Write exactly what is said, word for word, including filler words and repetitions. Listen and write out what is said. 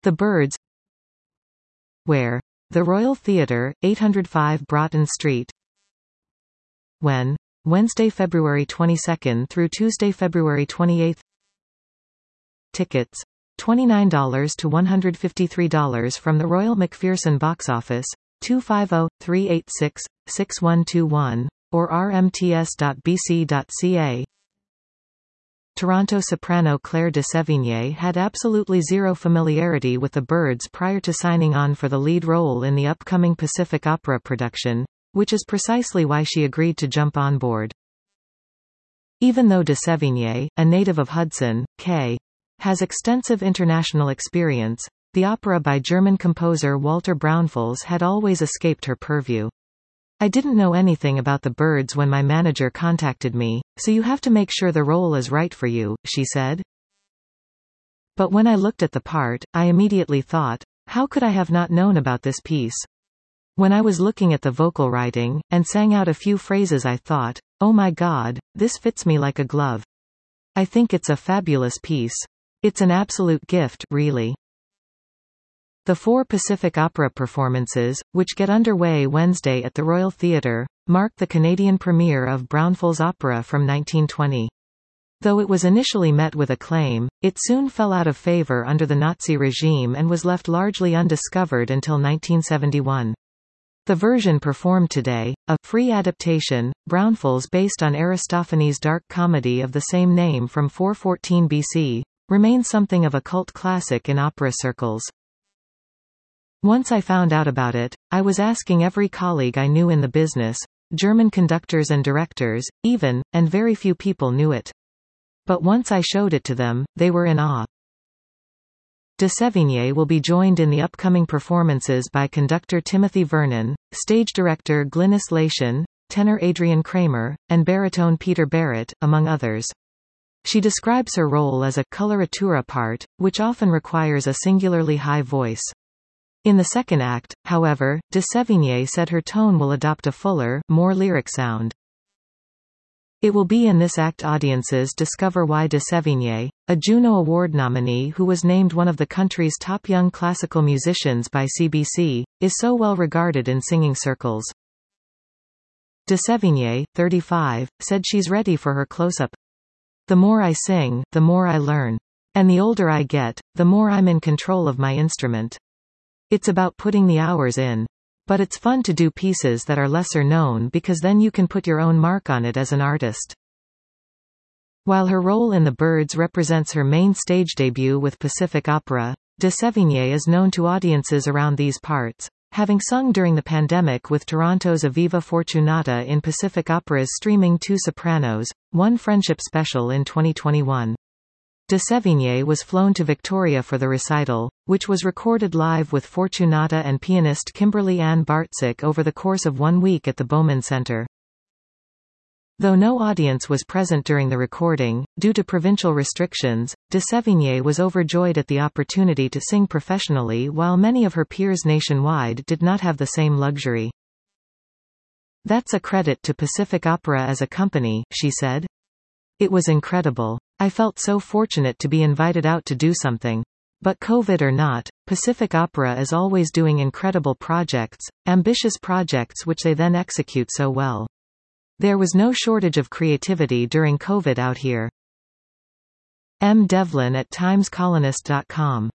The Birds. Where? The Royal Theatre, eight oh five Broughton Street. When? Wednesday, February twenty-second through Tuesday, February twenty-eighth. Tickets. twenty-nine dollars to one hundred fifty-three dollars from the Royal Macpherson box office, two five zero, three eight six, six one two one, or r m t s dot b c dot c a. Toronto soprano Claire de Sévigné had absolutely zero familiarity with The Birds prior to signing on for the lead role in the upcoming Pacific Opera production, which is precisely why she agreed to jump on board. Even though de Sévigné, a native of Hudson, K, has extensive international experience, the opera by German composer Walter Braunfels had always escaped her purview. I didn't know anything about The Birds when my manager contacted me, so you have to make sure the role is right for you, she said. But when I looked at the part, I immediately thought, how could I have not known about this piece? When I was looking at the vocal writing, and sang out a few phrases, I thought, oh my God, this fits me like a glove. I think it's a fabulous piece. It's an absolute gift, really. The four Pacific Opera performances, which get underway Wednesday at the Royal Theatre, mark the Canadian premiere of Braunfels' opera from nineteen twenty. Though it was initially met with acclaim, it soon fell out of favor under the Nazi regime and was left largely undiscovered until nineteen seventy-one. The version performed today, a free adaptation, Braunfels based on Aristophanes' dark comedy of the same name from four fourteen B C, remains something of a cult classic in opera circles. Once I found out about it, I was asking every colleague I knew in the business, German conductors and directors, even, and very few people knew it. But once I showed it to them, they were in awe. De Sévigné will be joined in the upcoming performances by conductor Timothy Vernon, stage director Glynis Lation, tenor Adrian Kramer, and baritone Peter Barrett, among others. She describes her role as a coloratura part, which often requires a singularly high voice. In the second act, however, de Sévigné said her tone will adopt a fuller, more lyric sound. It will be in this act audiences discover why de Sévigné, a Juno Award nominee who was named one of the country's top young classical musicians by C B C, is so well regarded in singing circles. De Sévigné, thirty-five, said she's ready for her close-up. The more I sing, the more I learn. And the older I get, the more I'm in control of my instrument. It's about putting the hours in. But it's fun to do pieces that are lesser known because then you can put your own mark on it as an artist. While her role in The Birds represents her main stage debut with Pacific Opera, de Sévigné is known to audiences around these parts, having sung during the pandemic with Toronto's Aviva Fortunata in Pacific Opera's streaming Two Sopranos, One Friendship special in twenty twenty-one. De Sévigné was flown to Victoria for the recital, which was recorded live with Fortunata and pianist Kimberly Ann Bartzik over the course of one week at the Bowman Centre. Though no audience was present during the recording, due to provincial restrictions, de Sévigné was overjoyed at the opportunity to sing professionally while many of her peers nationwide did not have the same luxury. That's a credit to Pacific Opera as a company, she said. It was incredible. I felt so fortunate to be invited out to do something. But COVID or not, Pacific Opera is always doing incredible projects, ambitious projects which they then execute so well. There was no shortage of creativity during COVID out here. M. Devlin at times colonist dot com